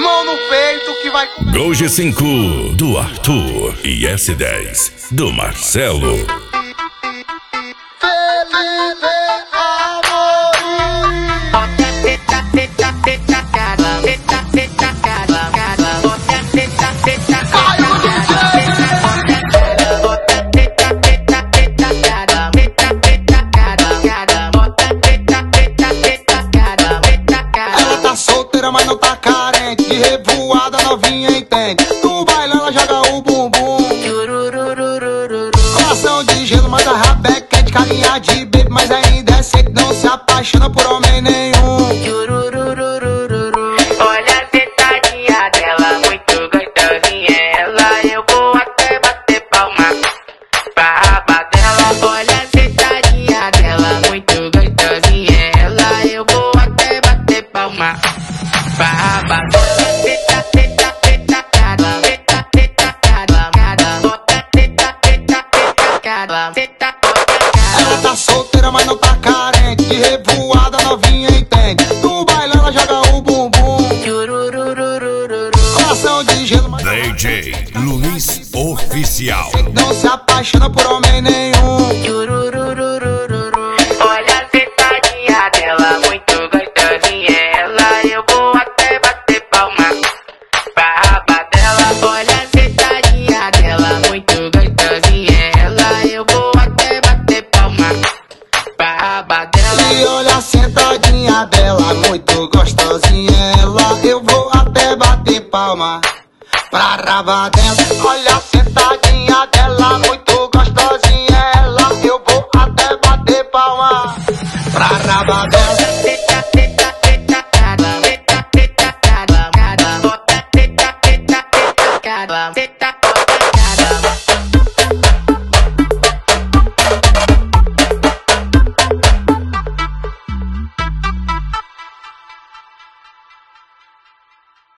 mão no peito que vai comer. Gol G5 do Arthur e S10 do Marcelo. Mas não tá carente, de revoada novinha entende. No baile ela joga o bumbum, coração de gelo, mas a rabeca é de carinha de baby. Mas ainda é seco, não se apaixona por homem nenhum. Olha a sentadinha dela, muito gostosinha. Ela, eu vou até bater palma pra raba dela. Olha a sentadinha dela, muito gostosinha. Ela, eu vou até bater palma. Ela tá solteira, mas não tá carente, de revoada novinha entende. No baile ela joga o bumbum, coração de gelo, mas DJ Luiz Oficial. não se apaixona por homem nenhum. Olha a sentadinha dela, muito gostosinha. Ela, eu vou até bater palma pra raba dela. Olha a sentadinha dela, muito gostosinha. Ela, eu vou até bater palma pra raba dela. E olha a sentadinha dela, muito gostosinha. Ela, eu vou até bater palma pra raba dela. Olha a sentadinha dela, muito gostosinha. Ela, eu vou até bater palma pra raba dela. Cada